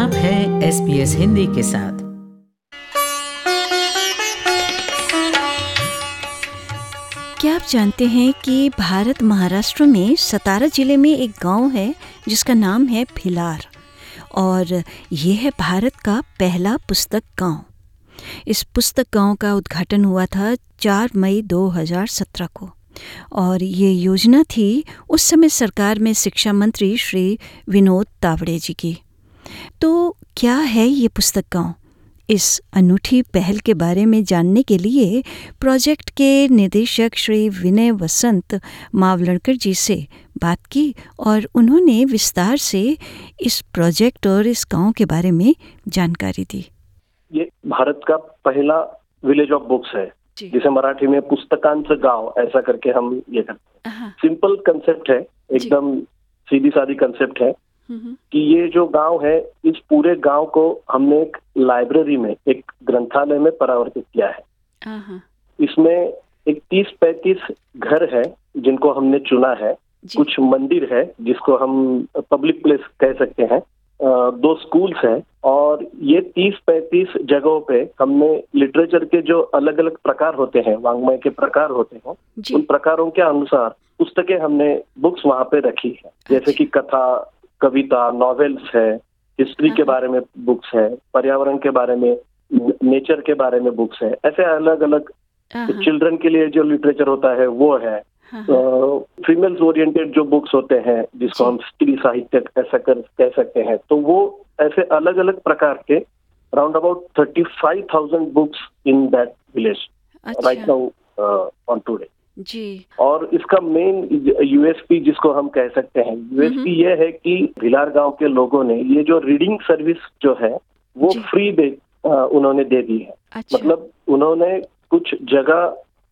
आप हैं SBS हिंदी के साथ। क्या आप जानते हैं कि भारत महाराष्ट्र में सतारा जिले में एक गांव है जिसका नाम है भिलार, और ये है भारत का पहला पुस्तक गांव। इस पुस्तक गांव का उद्घाटन हुआ था 4 मई 2017 को, और ये योजना थी उस समय सरकार में शिक्षा मंत्री श्री विनोद तावड़े जी की। तो क्या है ये पुस्तक गांव? इस अनूठी पहल के बारे में जानने के लिए प्रोजेक्ट के निदेशक श्री विनय वसंत मावलणकर जी से बात की, और उन्होंने विस्तार से इस प्रोजेक्ट और इस गांव के बारे में जानकारी दी। ये भारत का पहला विलेज ऑफ बुक्स है, जिसे मराठी में पुस्तकांचं गाव ऐसा करके हम ये करते हैं। सिंपल कंसेप्ट है, एकदम सीधी सादी कंसेप्ट है कि ये जो गांव है, इस पूरे गांव को हमने एक लाइब्रेरी में, एक ग्रंथालय में परिवर्तित किया है। इसमें एक 30-35 घर है जिनको हमने चुना है, कुछ मंदिर है जिसको हम पब्लिक प्लेस कह सकते हैं, 2 स्कूल्स हैं, और ये 30-35 जगहों पे हमने लिटरेचर के जो अलग अलग प्रकार होते हैं, वाङ्मय के प्रकार होते हैं, उन प्रकारों के अनुसार पुस्तकें हमने बुक्स वहां पे रखी है। जैसे कि कथा, कविता, नॉवेल्स है, हिस्ट्री के बारे में बुक्स है, पर्यावरण के बारे में, नेचर के बारे में बुक्स है, ऐसे अलग अलग। चिल्ड्रन के लिए जो लिटरेचर होता है वो है, फीमेल्स ओरिएंटेड जो बुक्स होते हैं जिसको हम स्त्री साहित्य ऐसा कह सकते हैं, तो वो ऐसे अलग अलग प्रकार के round about 35,000 books in that village right now on today जी। और इसका मेन यूएसपी जिसको हम कह सकते हैं, यूएसपी ये है कि भिलार गांव के लोगों ने ये जो रीडिंग सर्विस जो है वो फ्री उन्होंने दे दी है। मतलब उन्होंने कुछ जगह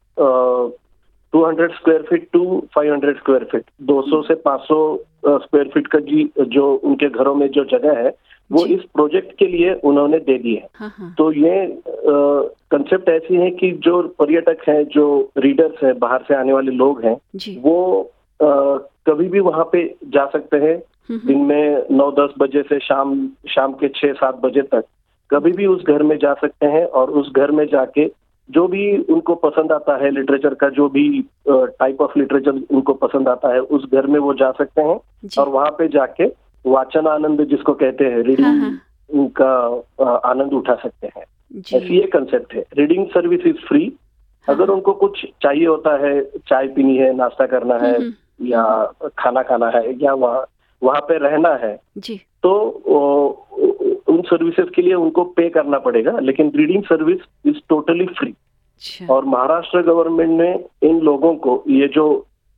200 square feet to 500 square feet, 200 से 500 स्क्वायर फीट का जो उनके घरों में जो जगह है वो इस प्रोजेक्ट के लिए उन्होंने दे दी है। तो ये कंसेप्ट ऐसी है कि जो पर्यटक हैं, जो रीडर्स हैं, बाहर से आने वाले लोग हैं, वो कभी भी वहां पे जा सकते हैं। दिन में 9-10 बजे से शाम के 6-7 बजे तक कभी भी उस घर में जा सकते हैं, और उस घर में जाके जो भी उनको पसंद आता है लिटरेचर का, जो भी टाइप ऑफ लिटरेचर उनको पसंद आता है, उस घर में वो जा सकते हैं और वहां पे जाके वाचन आनंद जिसको कहते हैं, रीडिंग का आनंद उठा सकते हैं। ऐसी ये कंसेप्ट है। Reading service is free. अगर उनको कुछ चाहिए होता है, चाय पीनी है, नाश्ता करना है, या खाना खाना है, या वहाँ पे रहना है, तो उन सर्विसेज के लिए उनको पे करना पड़ेगा, लेकिन reading service is totally free. और महाराष्ट्र गवर्नमेंट ने इन लोगों को, ये जो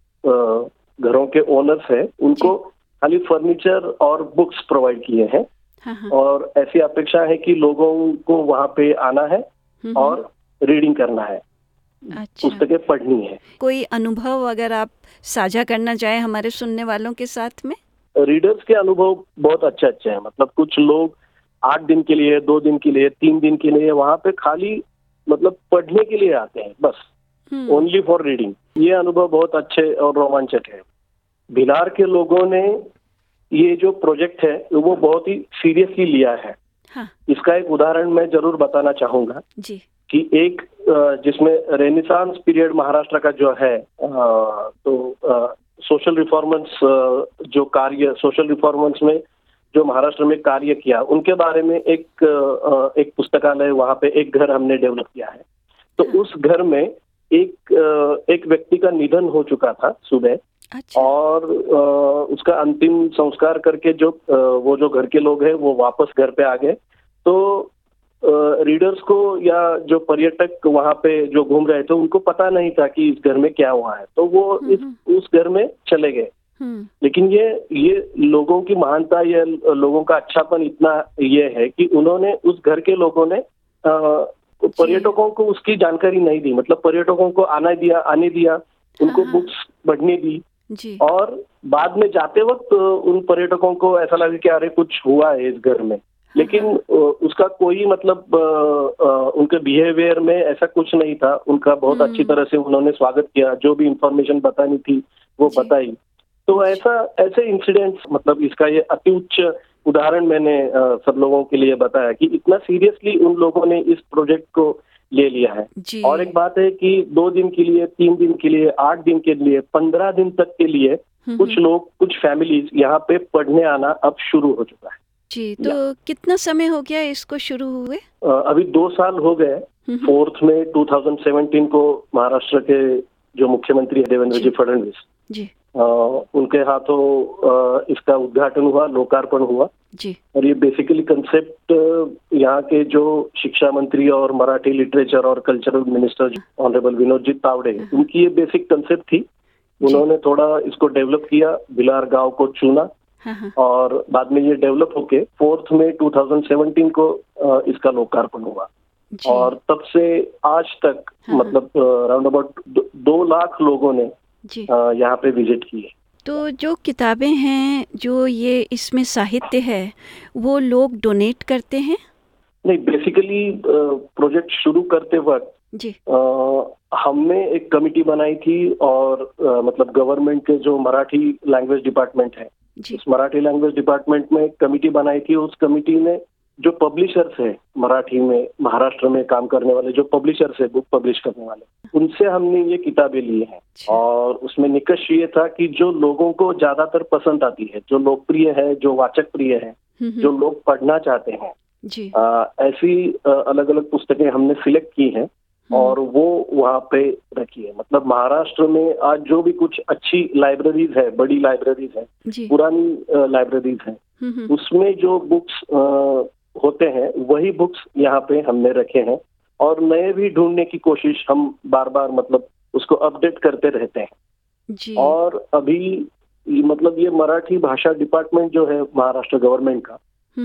घरों के ओनर्स हैं, उनको खाली फर्नीचर और बुक्स प्रोवाइड किए हैं, और ऐसी अपेक्षा है कि लोगों को वहाँ पे आना है और रीडिंग करना है, पुस्तकें पढ़नी है। कोई अनुभव अगर आप साझा करना चाहें हमारे सुनने वालों के साथ में? रीडर्स के अनुभव बहुत अच्छे हैं। मतलब कुछ लोग 8 दिन के लिए, 2 दिन के लिए, 3 दिन के लिए वहाँ पे खाली मतलब पढ़ने के लिए आते हैं, बस ओनली फॉर रीडिंग। ये अनुभव बहुत अच्छे और रोमांचक है। भिलार के लोगों ने ये जो प्रोजेक्ट है वो बहुत ही सीरियसली लिया है। इसका एक उदाहरण मैं जरूर बताना चाहूंगा कि एक जिसमें रेनेसांस पीरियड महाराष्ट्र का जो है, तो सोशल रिफॉर्मर्स सोशल रिफॉर्मर्स में जो महाराष्ट्र में कार्य किया, उनके बारे में एक पुस्तकालय, वहाँ पे एक घर हमने डेवलप किया है। तो उस घर में एक व्यक्ति का निधन हो चुका था सुबह, और उसका अंतिम संस्कार करके वो जो घर के लोग हैं वो वापस घर पे आ गए। तो रीडर्स को या जो पर्यटक वहाँ पे जो घूम रहे थे, उनको पता नहीं था कि इस घर में क्या हुआ है, तो वो उस घर में चले गए। लेकिन ये लोगों की महानता, ये लोगों का अच्छापन इतना ये है कि उन्होंने, उस घर के लोगों ने पर्यटकों को उसकी जानकारी नहीं दी। मतलब पर्यटकों को आने दिया, उनको बुक्स पढ़ने दी, और बाद में जाते वक्त उन पर्यटकों को ऐसा लगा कि अरे कुछ हुआ है इस घर में, लेकिन उसका कोई मतलब उनके बिहेवियर में ऐसा कुछ नहीं था। उनका बहुत अच्छी तरह से उन्होंने स्वागत किया, जो भी इंफॉर्मेशन बतानी थी वो बताई। तो ऐसे इंसिडेंट्स, मतलब इसका ये अति उच्च उदाहरण मैंने सब लोगों के लिए बताया कि इतना सीरियसली उन लोगों ने इस प्रोजेक्ट को ले लिया है। जी। और एक बात है कि 2 दिन के लिए, 3 दिन के लिए, 8 दिन के लिए, 15 दिन तक के लिए कुछ लोग, कुछ फैमिलीज यहाँ पे पढ़ने आना अब शुरू हो चुका है। जी, तो कितना समय हो गया इसको शुरू हुए? अभी 2 साल हो गए। 4 में 2017 को महाराष्ट्र के जो मुख्यमंत्री है देवेंद्र जी फडणवीस जी, उनके हाथों इसका उद्घाटन हुआ, लोकार्पण हुआ जी। और ये बेसिकली कंसेप्ट यहाँ के जो शिक्षा मंत्री और मराठी लिटरेचर और cultural minister honourable Vinod ji Tawde, उनकी ये बेसिक कंसेप्ट थी। उन्होंने थोड़ा इसको डेवलप किया, भिलार गांव को चुना और बाद में ये डेवलप होके 4 में 2017 को इसका लोकार्पण हुआ। और तब से आज तक मतलब राउंड अबाउट 2 लाख लोगों ने यहाँ पे विजिट की है। तो जो किताबें हैं, जो ये इसमें साहित्य है, वो लोग डोनेट करते हैं? नहीं, बेसिकली प्रोजेक्ट शुरू करते वक्त जी, हमने एक कमिटी बनाई थी और मतलब गवर्नमेंट के जो मराठी लैंग्वेज डिपार्टमेंट है, उस मराठी लैंग्वेज डिपार्टमेंट में एक कमिटी बनाई थी। उस कमिटी ने जो पब्लिशर्स है मराठी में, महाराष्ट्र में काम करने वाले जो पब्लिशर्स है, बुक पब्लिश करने वाले, उनसे हमने ये किताबें ली हैं। और उसमें निष्कर्ष ये था कि जो लोगों को ज्यादातर पसंद आती है, जो लोकप्रिय है, जो वाचक प्रिय है, जो लोग पढ़ना चाहते हैं, ऐसी अलग अलग पुस्तकें हमने सिलेक्ट की हैं और वो वहाँ पे रखी है। मतलब महाराष्ट्र में आज जो भी कुछ अच्छी लाइब्रेरीज है, बड़ी लाइब्रेरीज है, पुरानी लाइब्रेरीज है, उसमें जो बुक्स होते हैं वही बुक्स यहाँ पे हमने रखे हैं और नए भी ढूंढने की कोशिश हम बार बार मतलब उसको अपडेट करते रहते हैं जी। और अभी मतलब ये मराठी भाषा डिपार्टमेंट जो है महाराष्ट्र गवर्नमेंट का,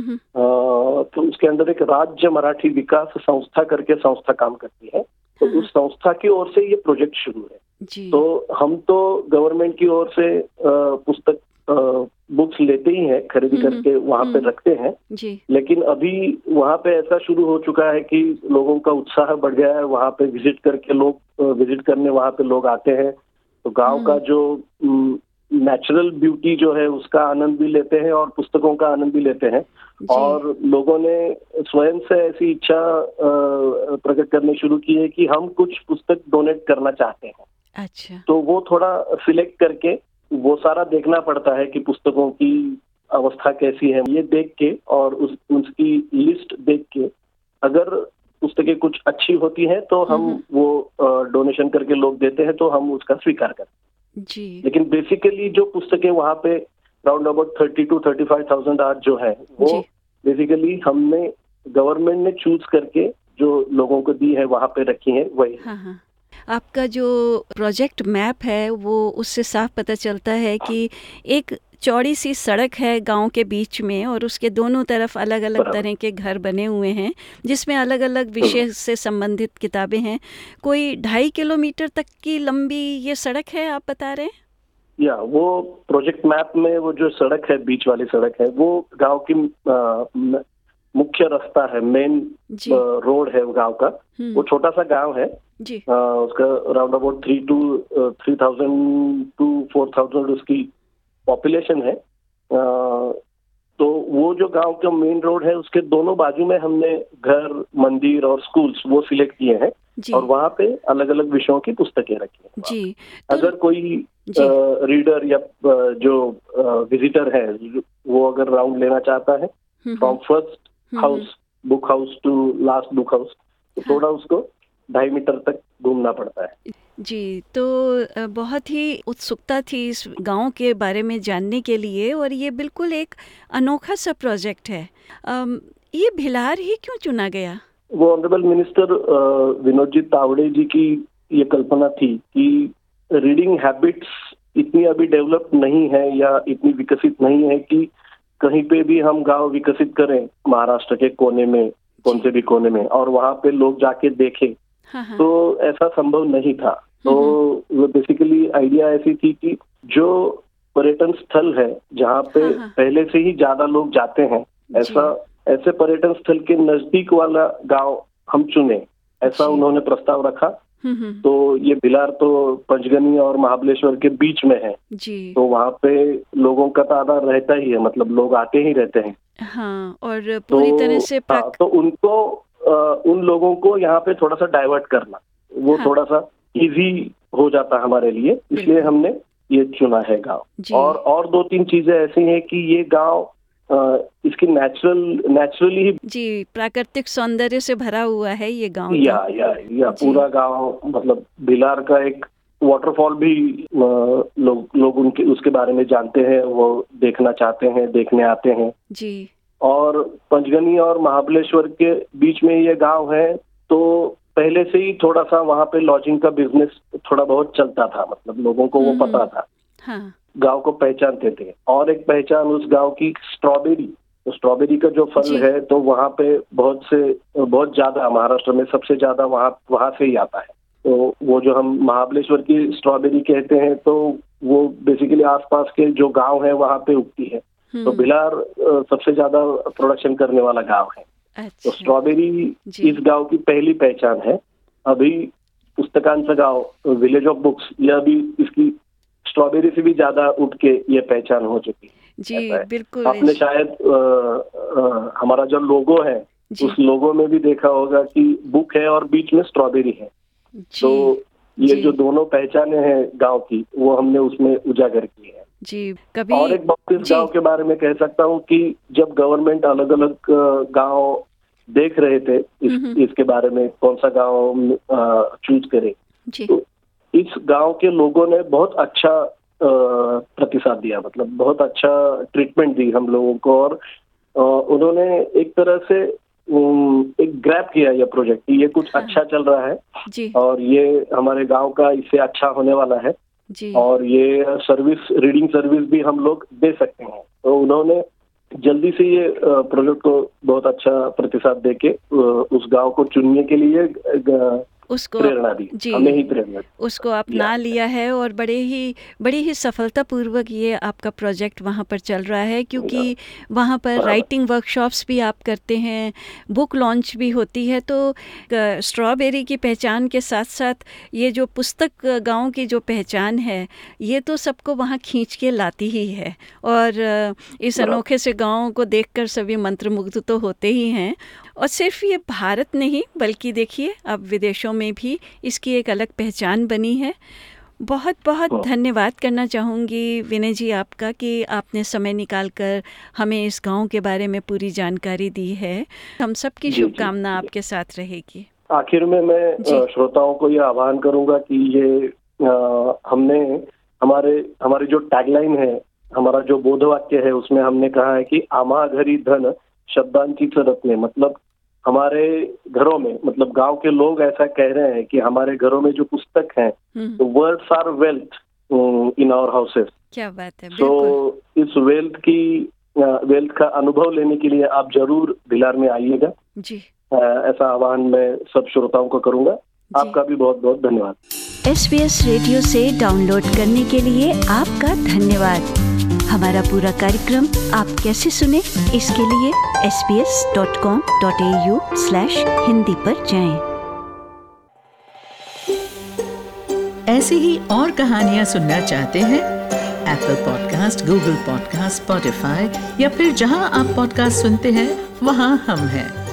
तो उसके अंदर एक राज्य मराठी विकास संस्था करके संस्था काम करती है। तो उस संस्था की ओर से ये प्रोजेक्ट शुरू है जी। तो हम तो गवर्नमेंट की ओर से पुस्तक बुक्स लेते ही हैं, खरीदी करके वहाँ पे रखते हैं जी। लेकिन अभी वहाँ पे ऐसा शुरू हो चुका है कि लोगों का उत्साह बढ़ गया है। वहाँ पे विजिट करके लोग विजिट करने वहाँ पे लोग आते हैं, तो गांव का जो नेचुरल ब्यूटी जो है उसका आनंद भी लेते हैं और पुस्तकों का आनंद भी लेते हैं। और लोगों ने स्वयं से ऐसी इच्छा प्रकट करनी शुरू की है कि हम कुछ पुस्तक डोनेट करना चाहते हैं। अच्छा। तो वो थोड़ा सिलेक्ट करके वो सारा देखना पड़ता है कि पुस्तकों की अवस्था कैसी है, ये देख के और उसकी लिस्ट देख के अगर पुस्तकें कुछ अच्छी होती हैं तो हम वो डोनेशन करके लोग देते हैं तो हम उसका स्वीकार करते हैं जी। लेकिन बेसिकली जो पुस्तकें वहाँ पे राउंड अबाउट 30 to 35,000 आज जो है वो बेसिकली हमने गवर्नमेंट ने चूज करके जो लोगों को दी है वहाँ पे रखी है वही। हाँ। आपका जो प्रोजेक्ट मैप है वो उससे साफ पता चलता है कि एक चौड़ी सी सड़क है गांव के बीच में और उसके दोनों तरफ अलग अलग तरह के घर बने हुए हैं जिसमें अलग अलग विषय से संबंधित किताबें हैं। कोई 2.5 किलोमीटर तक की लंबी ये सड़क है आप बता रहे हैं? या वो प्रोजेक्ट मैप में वो जो सड़क है, बीच वाली सड़क है, वो गांव की मुख्य रास्ता है, मेन रोड है गांव का। वो छोटा सा गांव है जी। उसका राउंड अबाउट 3,000 to 4,000 उसकी पॉपुलेशन है। तो वो जो गांव का मेन रोड है उसके दोनों बाजू में हमने घर, मंदिर और स्कूल्स वो सिलेक्ट किए हैं और वहाँ पे अलग अलग विषयों की पुस्तकें रखी हैं जी। तो अगर कोई रीडर या जो विजिटर है वो अगर राउंड लेना चाहता है from first house book house to last book house, तो थोड़ा उसको 2.5 मीटर तक घूमना पड़ता है जी। तो बहुत ही उत्सुकता थी इस गांव के बारे में जानने के लिए और ये बिल्कुल एक अनोखा सा प्रोजेक्ट है। ये भिलार ही क्यों चुना गया? वो ऑनरेबल मिनिस्टर विनोद जी तावड़े जी की ये कल्पना थी कि रीडिंग हैबिट्स इतनी अभी डेवलप नहीं है या इतनी विकसित नहीं है कि कहीं पे भी हम गांव विकसित करें महाराष्ट्र के कोने में, कौन से भी कोने में, और वहाँ पे लोग जाके देखें। तो ऐसा संभव नहीं था। तो बेसिकली आइडिया ऐसी थी कि जो पर्यटन स्थल है जहाँ पे पहले से ही ज्यादा लोग जाते हैं, ऐसे पर्यटन स्थल के नजदीक वाला गांव हम चुने, ऐसा उन्होंने प्रस्ताव रखा। तो ये भिलार तो पंचगनी और महाबलेश्वर के बीच में है जी। तो वहाँ पे लोगों का तादाद रहता ही है, मतलब लोग आते ही रहते हैं हाँ, और पूरी तरह से तो उनको उन लोगों को यहाँ पे थोड़ा सा डाइवर्ट करना, वो हाँ, थोड़ा सा इजी हो जाता हमारे लिए, इसलिए हमने ये चुना है गांव। और 2-3 चीजें ऐसी हैं कि ये गांव इसकी नेचुरली जी, प्राकृतिक सौंदर्य से भरा हुआ है ये गांव। या पूरा गांव, मतलब भिलार का एक वाटरफॉल भी लोग उनके उसके बारे में जानते हैं, वो देखना चाहते हैं, देखने आते हैं जी। और पंचगनी और महाबलेश्वर के बीच में ये गांव है, तो पहले से ही थोड़ा सा वहाँ पे लॉजिंग का बिजनेस थोड़ा बहुत चलता था, मतलब लोगों को वो पता था। हाँ। गांव को पहचानते थे। और एक पहचान उस गांव की स्ट्रॉबेरी, तो स्ट्रॉबेरी का जो फल है, तो वहाँ पे बहुत ज्यादा, महाराष्ट्र में सबसे ज्यादा वहाँ से ही आता है। तो वो जो हम महाबलेश्वर की स्ट्रॉबेरी कहते हैं, तो वो बेसिकली आसपास के जो गांव है वहाँ पे उगती है। तो भिलार सबसे ज्यादा प्रोडक्शन करने वाला गांव है। अच्छा। तो स्ट्रॉबेरी इस गांव की पहली पहचान है। अभी पुस्तकांचा गांव, विलेज ऑफ बुक्स, यह भी इसकी स्ट्रॉबेरी से भी ज्यादा उठ के ये पहचान हो चुकी है। जी बिल्कुल। आपने शायद हमारा जो लोगो है, उस लोगो में भी देखा होगा कि बुक है और बीच में स्ट्रॉबेरी है। तो ये जो दोनों पहचाने हैं गांव की, वो हमने उसमें उजागर की है। जी, कभी और एक बात इस गांव के बारे में कह सकता हूँ कि जब गवर्नमेंट अलग अलग गांव देख रहे थे इसके बारे में कौन सा गांव चूज करे, तो इस गांव के लोगों ने बहुत अच्छा प्रतिसाद दिया, मतलब बहुत अच्छा ट्रीटमेंट दी हम लोगों को। और उन्होंने एक तरह से एक ग्रैब किया ये प्रोजेक्ट कि ये कुछ अच्छा चल रहा है और ये हमारे गांव का इससे अच्छा होने वाला है और ये रीडिंग सर्विस भी हम लोग दे सकते हैं। तो उन्होंने जल्दी से ये प्रोजेक्ट को बहुत अच्छा प्रतिसाद देके उस गांव को चुनने के लिए उसको प्रेरणा दी, हमें ही प्रेरणा दी। उसको अपना लिया है और बड़ी ही सफलतापूर्वक ये आपका प्रोजेक्ट वहाँ पर चल रहा है, क्योंकि वहाँ पर राइटिंग वर्कशॉप्स भी आप करते हैं, बुक लॉन्च भी होती है। तो स्ट्रॉबेरी की पहचान के साथ साथ ये जो पुस्तक गांव की जो पहचान है, ये तो सबको वहाँ खींच के लाती ही है। और इस अनोखे से गाँव को देखकर सभी मंत्रमुग्ध तो होते ही हैं। और सिर्फ ये भारत नहीं, बल्कि देखिए अब विदेशों में भी इसकी एक अलग पहचान बनी है। बहुत बहुत धन्यवाद करना चाहूँगी विनय जी आपका कि आपने समय निकालकर हमें इस गांव के बारे में पूरी जानकारी दी है। हम सबकी शुभकामना आपके साथ रहेगी। आखिर में मैं श्रोताओं को ये आह्वान करूँगा कि ये हमारे जो टैगलाइन है, हमारा जो बोधवाक्य है, उसमें हमने कहा है कि आम्हा घरी धन शब्दांची रत्ने, मतलब हमारे घरों में, मतलब गांव के लोग ऐसा कह रहे हैं कि हमारे घरों में जो पुस्तक हैं, तो words are wealth in our houses. क्या बात है। तो इस वेल्थ का अनुभव लेने के लिए आप जरूर भिलार में आइएगा जी। ऐसा आह्वान मैं सब श्रोताओं को करूंगा। आपका भी बहुत बहुत धन्यवाद। SBS रेडियो से डाउनलोड करने के लिए आपका धन्यवाद। हमारा पूरा कार्यक्रम आप कैसे सुने, इसके लिए sbs.com.au/hindi पर जाएं। ऐसी ही और कहानियाँ सुनना चाहते हैं? Apple podcast, Google podcast, Spotify या फिर जहां आप पॉडकास्ट सुनते हैं वहां हम हैं।